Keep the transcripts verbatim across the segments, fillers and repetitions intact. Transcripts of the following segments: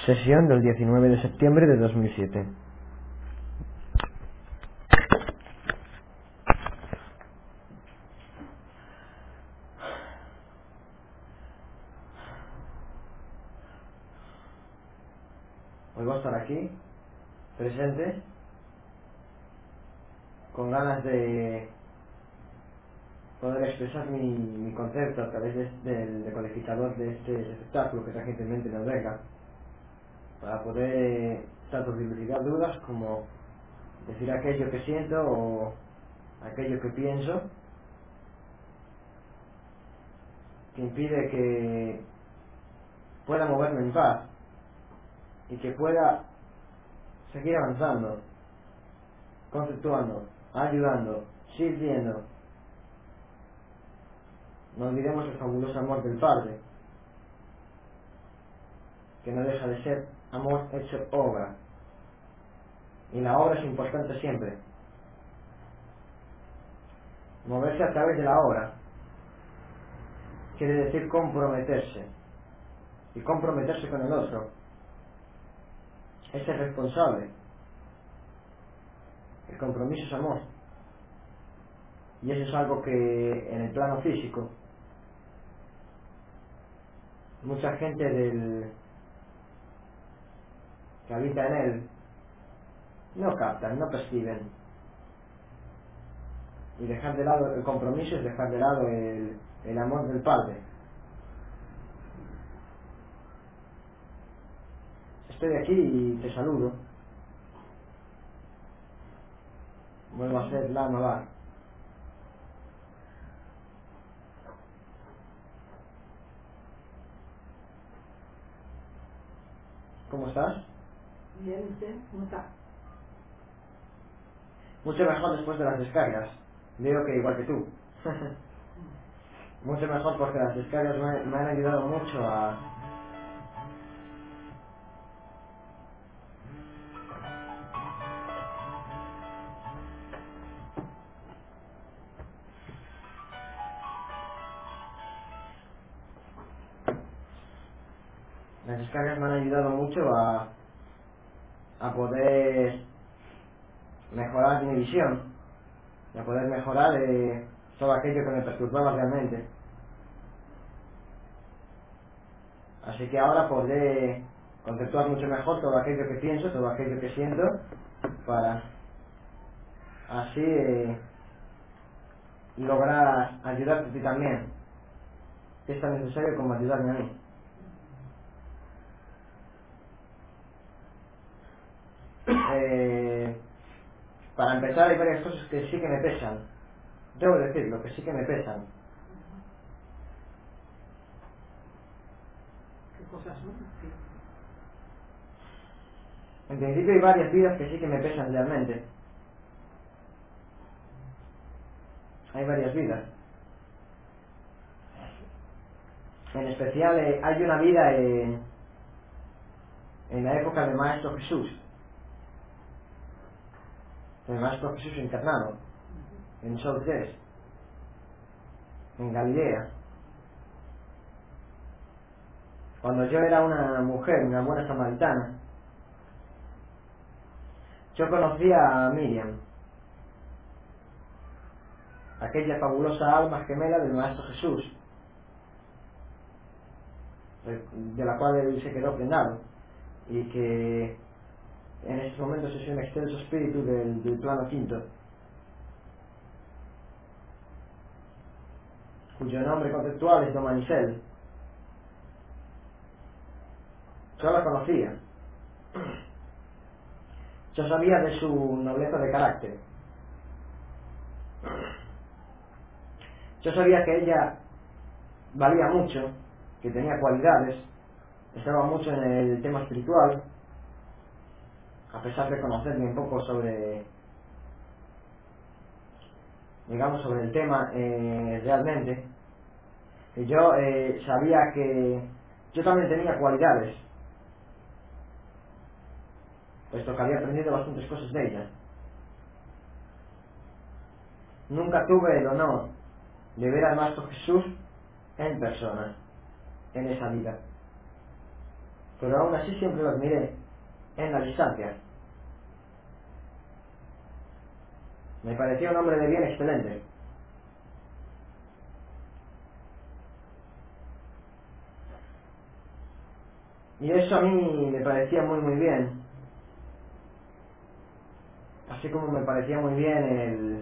Sesión del diecinueve de septiembre de dos mil siete. Hoy voy a estar aquí, presente, con ganas de poder expresar mi, mi concepto a través de, del decodificador de este espectáculo que recientemente nos venga, para poder tanto dilucidar dudas como decir aquello que siento o aquello que pienso que impide que pueda moverme en paz y que pueda seguir avanzando, conceptuando, ayudando, sirviendo. No olvidemos el fabuloso amor del Padre, que no deja de ser amor hecho obra, y la obra es importante siempre. Moverse a través de la obra quiere decir comprometerse, y comprometerse con el otro es ser responsable. El compromiso es amor, y eso es algo que en el plano físico mucha gente del que habita en él no captan, no perciben. Y dejar de lado el compromiso es dejar de lado el, el amor del Padre. Estoy aquí y te saludo. Vuelvo a ser la Navar. ¿Cómo estás? Bien, ¿usted cómo está? Mucho mejor después de las descargas. Veo que igual que tú. Mucho mejor porque las descargas me, me han ayudado mucho a... Las descargas me han ayudado mucho a, a poder mejorar mi visión, a poder mejorar eh, todo aquello que me perturbaba realmente. Así que ahora podré conceptuar mucho mejor todo aquello que pienso, todo aquello que siento, para así eh, lograr ayudarte a ti también, que es tan necesario como ayudarme a mí. Eh, para empezar, hay varias cosas que sí que me pesan. Debo decirlo, que sí que me pesan. ¿Qué cosas son? Sí. En principio hay varias vidas que sí que me pesan realmente. Hay varias vidas. En especial eh, hay una vida eh, en la época del Maestro Jesús. El Maestro Jesús encarnado en Sol tres, en Galilea. Cuando yo era una mujer, una buena samaritana, yo conocía a Miriam, aquella fabulosa alma gemela del Maestro Jesús, de la cual él se quedó prendado, y que en estos momentos es un excelso espíritu del, del plano quinto, cuyo nombre conceptual es Domanicel. Yo la conocía. Yo sabía de su nobleza de carácter. Yo sabía que ella valía mucho, que tenía cualidades, estaba mucho en el tema espiritual, a pesar de conocer bien poco sobre, digamos, sobre el tema eh, realmente. Y yo eh, sabía que yo también tenía cualidades, puesto que había aprendido bastantes cosas de ella. Nunca tuve el honor de ver al Maestro Jesús en persona, en esa vida. pero aún así siempre lo admiré en la distancia. Me parecía un hombre de bien excelente. Y eso a mí me parecía muy muy bien. Así como me parecía muy bien el,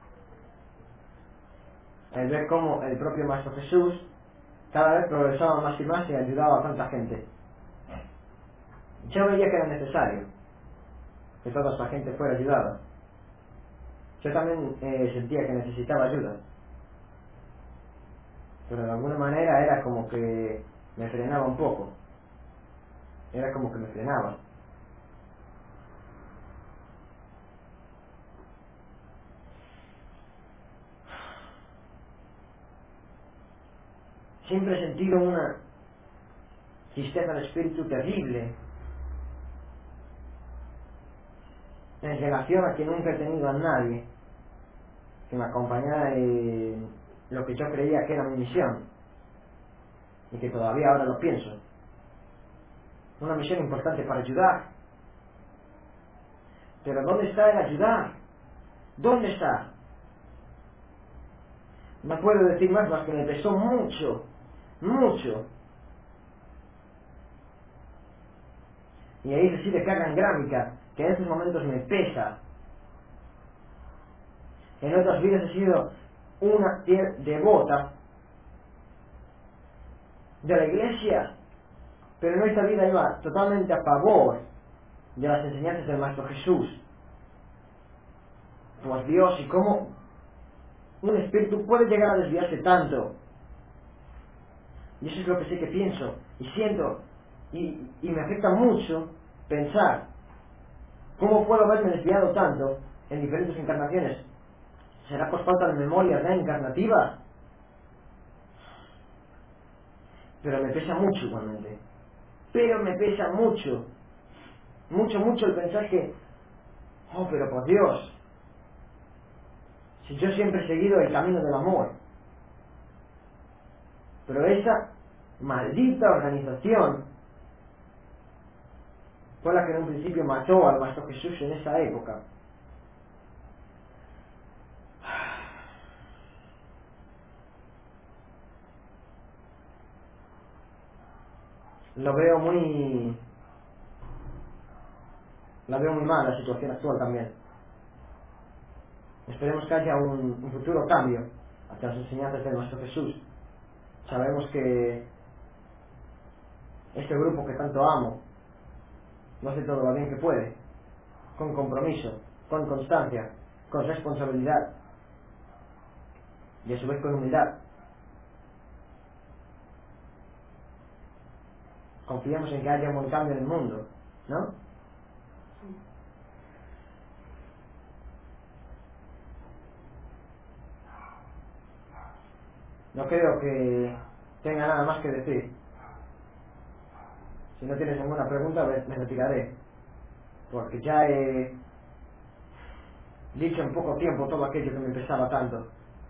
el ver cómo el propio Maestro Jesús cada vez progresaba más y más y ayudaba a tanta gente. Yo veía que era necesario que toda esta gente fuera ayudada. Yo también eh, sentía que necesitaba ayuda, pero de alguna manera era como que me frenaba un poco. Era como que me frenaba. Siempre he sentido una tristeza de espíritu terrible en relación a que nunca he tenido a nadie que me acompañara en lo que yo creía que era mi misión, y que todavía ahora lo pienso. Una misión importante para ayudar. Pero ¿dónde está el ayudar? ¿Dónde está? No puedo decir más, más que me pesó mucho, mucho. Y ahí reside carga engrámica, que en estos momentos me pesa. En otras vidas he sido una fiel devota de la iglesia, pero en esta vida iba totalmente a favor de las enseñanzas del Maestro Jesús. Pues Dios, ¿y cómo un espíritu puede llegar a desviarse tanto? Y eso es lo que sé que pienso y siento, y, y me afecta mucho pensar cómo puedo haberme desviado tanto en diferentes encarnaciones. ¿Será por falta de memoria reencarnativa? Pero me pesa mucho igualmente. Pero me pesa mucho. Mucho, mucho el pensar que, oh, pero por Dios, si yo siempre he seguido el camino del amor, pero esa maldita organización fue la que en un principio mató al Maestro Jesús en esa época. Lo veo muy... La veo muy mal la situación actual también. Esperemos que haya un, un futuro cambio hacia las enseñanzas de nuestro Jesús. Sabemos que este grupo que tanto amo no hace todo lo bien que puede, con compromiso, con constancia, con responsabilidad y a su vez con humildad. Confiamos en que haya un buen cambio en el mundo, ¿no? No creo que tenga nada más que decir. Si no tienes ninguna pregunta, me retiraré, porque ya he dicho en poco tiempo todo aquello que me pesaba tanto.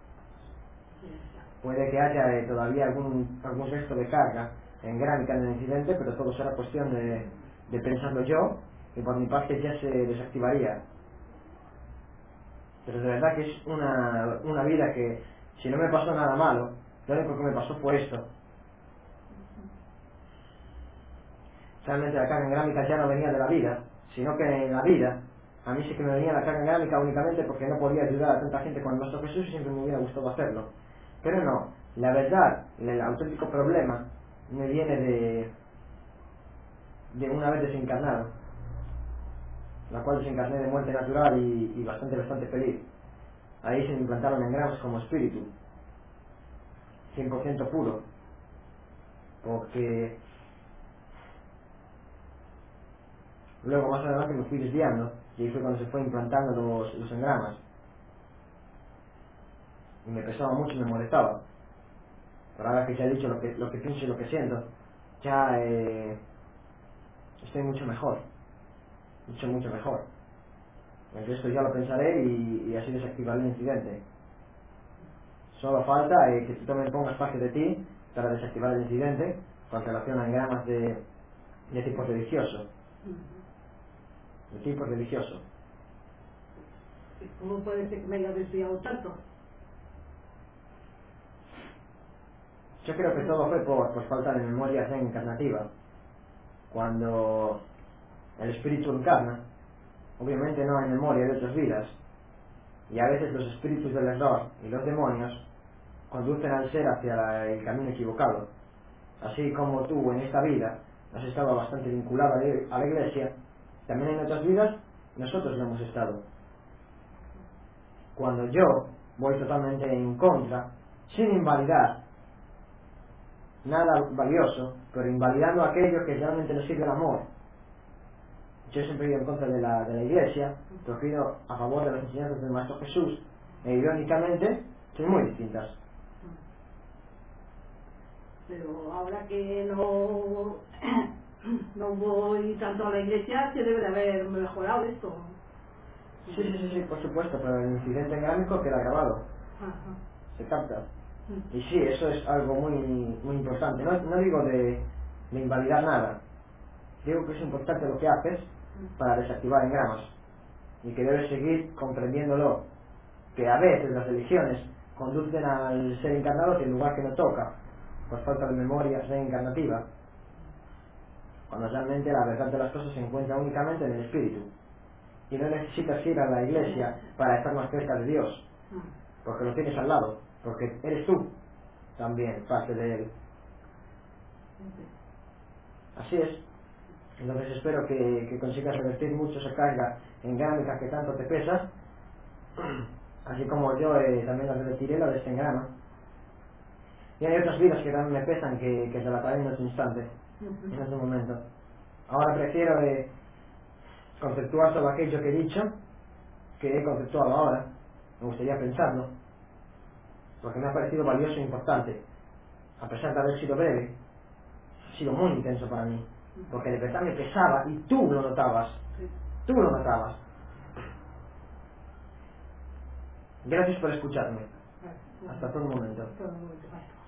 Puede que haya eh, todavía algún, algún resto de carga engrámica en el incidente, pero todo será cuestión de, de pensarlo yo, y por mi parte ya se desactivaría. Pero de verdad que es una, una vida que, si no me pasó nada malo, lo único que me pasó fue esto. Realmente la carga engrámica ya no venía de la vida, sino que en la vida a mí sí que me venía la carga engrámica únicamente porque no podía ayudar a tanta gente con el Maestro Jesús y siempre me hubiera gustado hacerlo. Pero no, la verdad, el auténtico problema me viene de de una vez desencarnado, la cual desencarné de muerte natural y, y bastante bastante feliz. Ahí se me implantaron engramas como espíritu, cien por ciento puro, porque luego más adelante me fui desviando y ahí fue cuando se fue implantando los, los engramas y me pesaba mucho y me molestaba. Pero ahora que ya he dicho lo que, lo que pienso y lo que siento, ya eh, estoy mucho mejor, mucho mucho mejor. Entonces esto ya lo pensaré y, y así desactivaré el incidente. Solo falta eh, que tú también pongas parte de ti para desactivar el incidente con relación a engramas de, de tipo religioso, Ujú. de tipo religioso. ¿Y cómo puede ser que me haya desviado tanto? Yo creo que todo fue por, por falta de memoria reencarnativa. Cuando el espíritu encarna, obviamente no hay memoria de otras vidas, y a veces los espíritus del error y los demonios conducen al ser hacia la- el camino equivocado. Así como tú en esta vida has estado bastante vinculado a la a la iglesia, también en otras vidas nosotros lo hemos estado. Cuando yo voy totalmente en contra, sin invalidar nada valioso, pero invalidando aquello que realmente nos sirve el amor. Yo siempre he ido en contra de la, de la iglesia, pero he ido a favor de las enseñanzas del Maestro Jesús, e irónicamente son muy distintas. Pero ahora que no no voy tanto a la iglesia, se debe de haber mejorado esto. Sí, sí, sí, sí, por supuesto, pero el incidente gráfico queda grabado, Ajá. se capta. Y sí, eso es algo muy muy importante. No, no digo de, de invalidar nada, digo que es importante lo que haces para desactivar engramas, y que debes seguir comprendiéndolo, que a veces las religiones conducen al ser encarnado hacia el lugar que no toca, por falta de memoria reencarnativa, cuando realmente la verdad de las cosas se encuentra únicamente en el espíritu, y no necesitas ir a la iglesia para estar más cerca de Dios, porque lo tienes al lado, porque eres tú también parte de él. Así es. Entonces espero que, que consigas revertir mucho esa carga engrámica que tanto te pesa, así como yo eh, también la revertiré, la de este engrama. Y hay otras vidas que también me pesan, que, que relataré en otro instante, en otro momento. Ahora prefiero eh, conceptuar todo aquello que he dicho, que he conceptuado ahora. Me gustaría pensarlo, porque me ha parecido valioso e importante. A pesar de haber sido breve, ha sido muy intenso para mí, porque de verdad me pesaba y tú lo notabas. Tú lo notabas. Gracias por escucharme. Hasta todo momento. Todo el momento, basta.